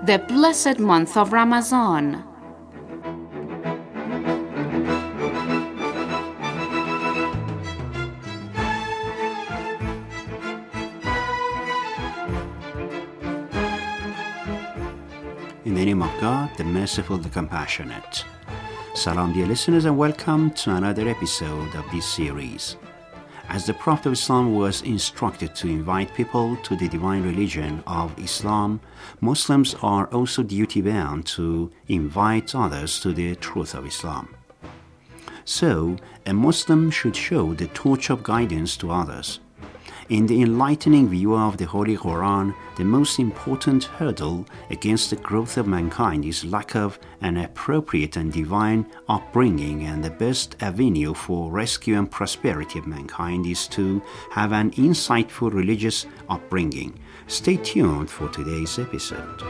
The blessed month of Ramadan. In the name of God, the merciful, the compassionate. Salam, dear listeners, and welcome to another episode of this series. As the Prophet of Islam was instructed to invite people to the divine religion of Islam, Muslims are also duty-bound to invite others to the truth of Islam. So, a Muslim should show the torch of guidance to others. In the enlightening view of the Holy Quran, the most important hurdle against the growth of mankind is lack of an appropriate and divine upbringing, and the best avenue for rescue and prosperity of mankind is to have an insightful religious upbringing. Stay tuned for today's episode.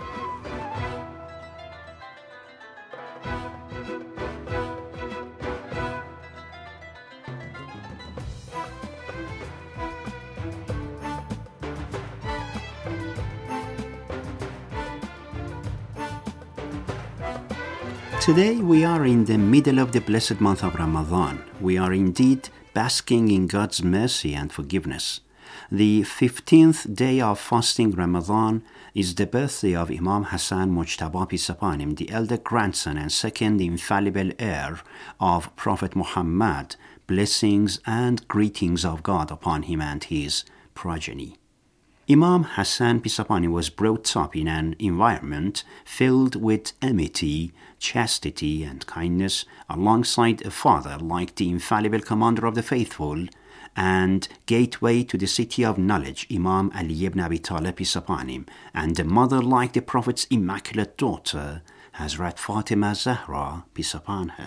Today we are in the middle of the blessed month of Ramadan. We are indeed basking in God's mercy and forgiveness. The 15th day of fasting Ramadan is the birthday of Imam Hassan Mujtaba Peace upon him, the elder grandson and second infallible heir of Prophet Muhammad. Blessings and greetings of God upon him and his progeny. Imam Hassan Peace upon him was brought up in an environment filled with amity, chastity, and kindness, alongside a father like the infallible commander of the faithful and gateway to the city of knowledge, Imam Ali ibn Abi Talib Peace upon him, and a mother like the Prophet's immaculate daughter, Hazrat Fatima Zahra Peace upon her.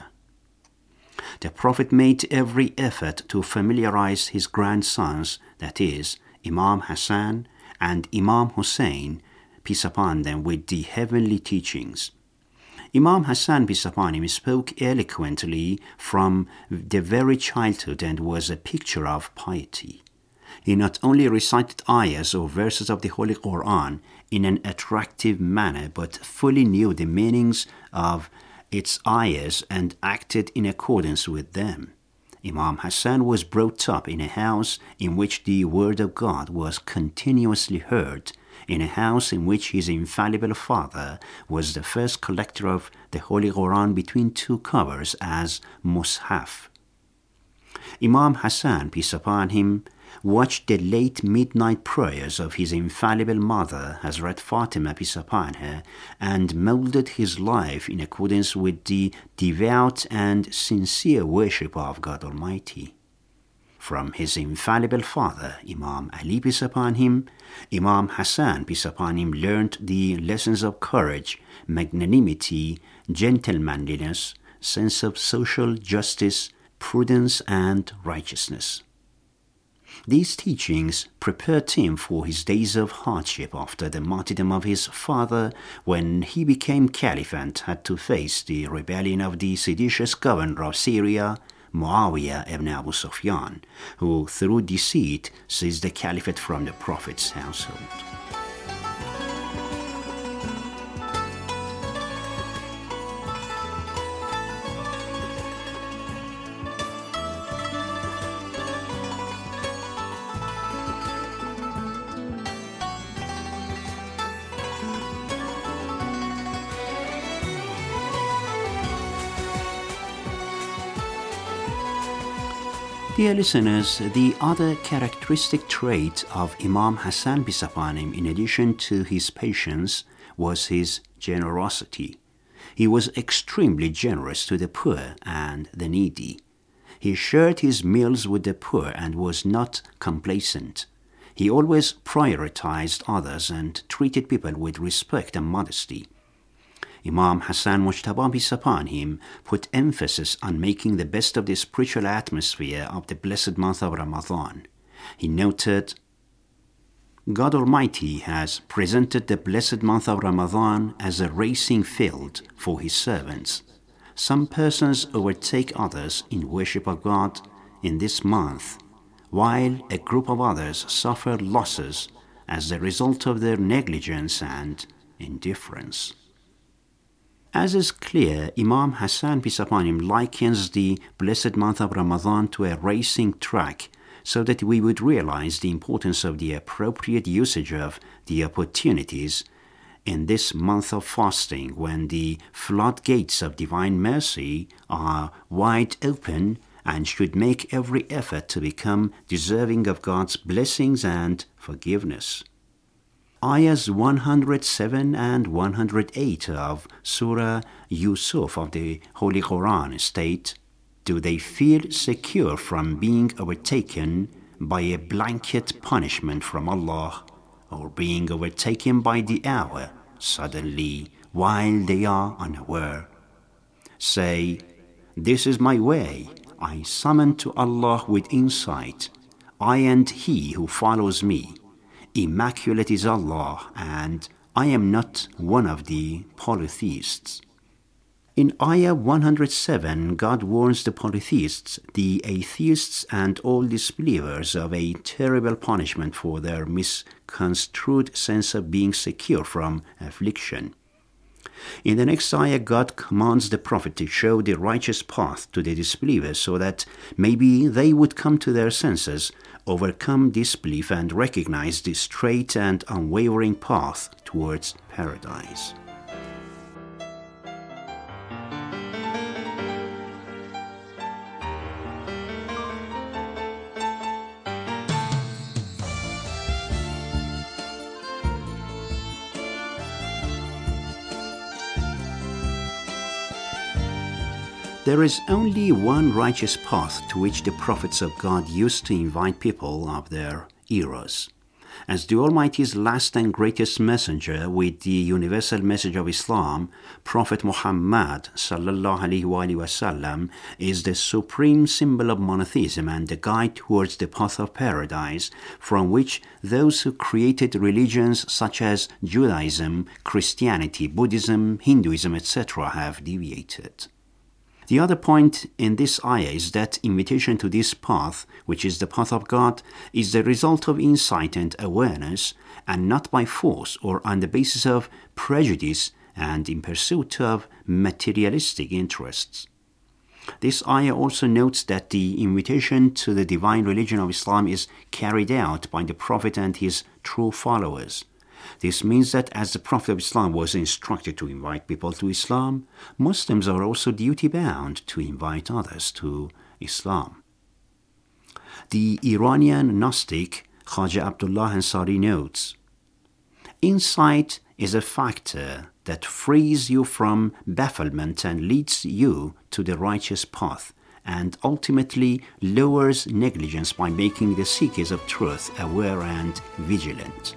The Prophet made every effort to familiarize his grandsons, that is, Imam Hassan and Imam Hussein, peace upon them, with the heavenly teachings. Imam Hassan, peace upon him, spoke eloquently from the very childhood and was a picture of piety. He not only recited ayahs or verses of the Holy Quran in an attractive manner, but fully knew the meanings of its ayahs and acted in accordance with them. Imam Hassan was brought up in a house in which the word of God was continuously heard, in a house in which his infallible father was the first collector of the Holy Quran between two covers as Mushaf. Imam Hassan, peace upon him, watched the late midnight prayers of his infallible mother, Hazrat Fatima, peace upon her, and molded his life in accordance with the devout and sincere worship of God Almighty. From his infallible father, Imam Ali, peace upon him, Imam Hassan, peace upon him, learned the lessons of courage, magnanimity, gentlemanliness, sense of social justice, prudence, and righteousness. These teachings prepared him for his days of hardship after the martyrdom of his father, when he became caliph and had to face the rebellion of the seditious governor of Syria, Muawiyah ibn Abu Sufyan, who through deceit seized the caliphate from the Prophet's household. Dear listeners, the other characteristic trait of Imam Hassan peace upon him, in addition to his patience, was his generosity. He was extremely generous to the poor and the needy. He shared his meals with the poor and was not complacent. He always prioritized others and treated people with respect and modesty. Imam Hassan Mujtaba peace upon him put emphasis on making the best of the spiritual atmosphere of the blessed month of Ramadan. He noted, God Almighty has presented the blessed month of Ramadan as a racing field for His servants. Some persons overtake others in worship of God in this month, while a group of others suffer losses as the result of their negligence and indifference. As is clear, Imam Hassan, peace upon him, likens the blessed month of Ramadan to a racing track so that we would realize the importance of the appropriate usage of the opportunities in this month of fasting when the floodgates of divine mercy are wide open and should make every effort to become deserving of God's blessings and forgiveness. Ayahs 107 and 108 of Surah Yusuf of the Holy Quran state, "Do they feel secure from being overtaken by a blanket punishment from Allah, or being overtaken by the hour suddenly while they are unaware? Say, this is my way. I summon to Allah with insight. I and he who follows me. Immaculate is Allah, and I am not one of the polytheists." In Ayah 107, God warns the polytheists, the atheists, and all disbelievers of a terrible punishment for their misconstrued sense of being secure from affliction. In the next ayah, God commands the Prophet to show the righteous path to the disbelievers so that maybe they would come to their senses, overcome disbelief, and recognize the straight and unwavering path towards paradise. There is only one righteous path to which the prophets of God used to invite people of their eras. As the Almighty's last and greatest messenger with the universal message of Islam, Prophet Muhammad ﷺ is the supreme symbol of monotheism and the guide towards the path of paradise, from which those who created religions such as Judaism, Christianity, Buddhism, Hinduism, etc. have deviated. The other point in this ayah is that invitation to this path, which is the path of God, is the result of insight and awareness, and not by force or on the basis of prejudice and in pursuit of materialistic interests. This ayah also notes that the invitation to the divine religion of Islam is carried out by the Prophet and his true followers. This means that as the Prophet of Islam was instructed to invite people to Islam, Muslims are also duty-bound to invite others to Islam. The Iranian Gnostic Khaja Abdullah Ansari notes, "Insight is a factor that frees you from bafflement and leads you to the righteous path, and ultimately lowers negligence by making the seekers of truth aware and vigilant."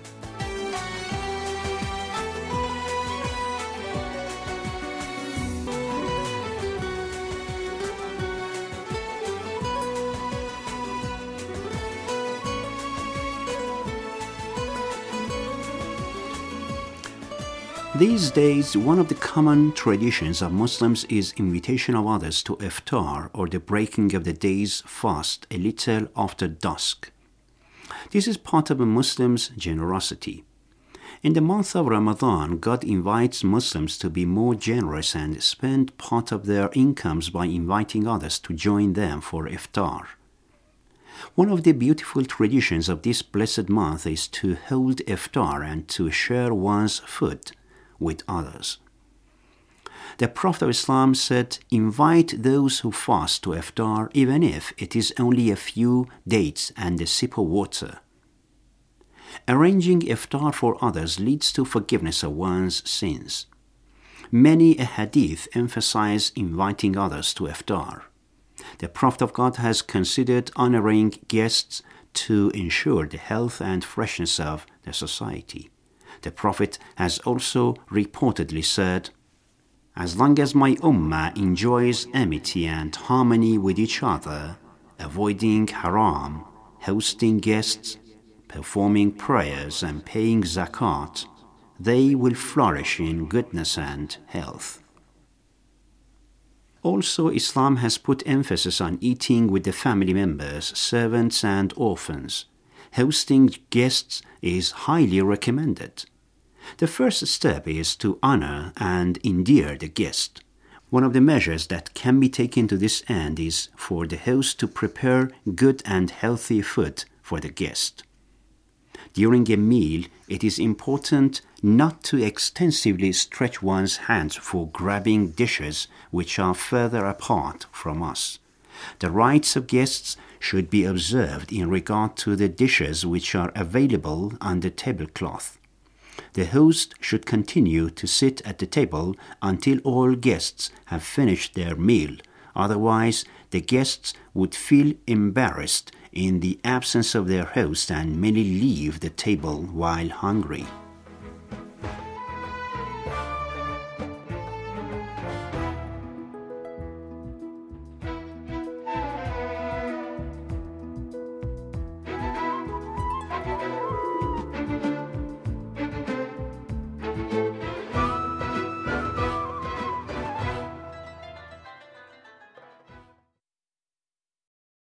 These days, one of the common traditions of Muslims is invitation of others to iftar, or the breaking of the day's fast a little after dusk. This is part of a Muslim's generosity. In the month of Ramadan, God invites Muslims to be more generous and spend part of their incomes by inviting others to join them for iftar. One of the beautiful traditions of this blessed month is to hold iftar and to share one's food with others. The Prophet of Islam said, "Invite those who fast to iftar, even if it is only a few dates and a sip of water." Arranging iftar for others leads to forgiveness of one's sins. Many hadith emphasize inviting others to iftar. The Prophet of God has considered honoring guests to ensure the health and freshness of the society. The Prophet has also reportedly said, "As long as my ummah enjoys amity and harmony with each other, avoiding haram, hosting guests, performing prayers, and paying zakat, they will flourish in goodness and health." Also, Islam has put emphasis on eating with the family members, servants, and orphans. Hosting guests is highly recommended. The first step is to honor and endear the guest. One of the measures that can be taken to this end is for the host to prepare good and healthy food for the guest. During a meal, it is important not to extensively stretch one's hands for grabbing dishes which are further apart from us. The rights of guests should be observed in regard to the dishes which are available on the tablecloth. The host should continue to sit at the table until all guests have finished their meal. Otherwise, the guests would feel embarrassed in the absence of their host and merely leave the table while hungry.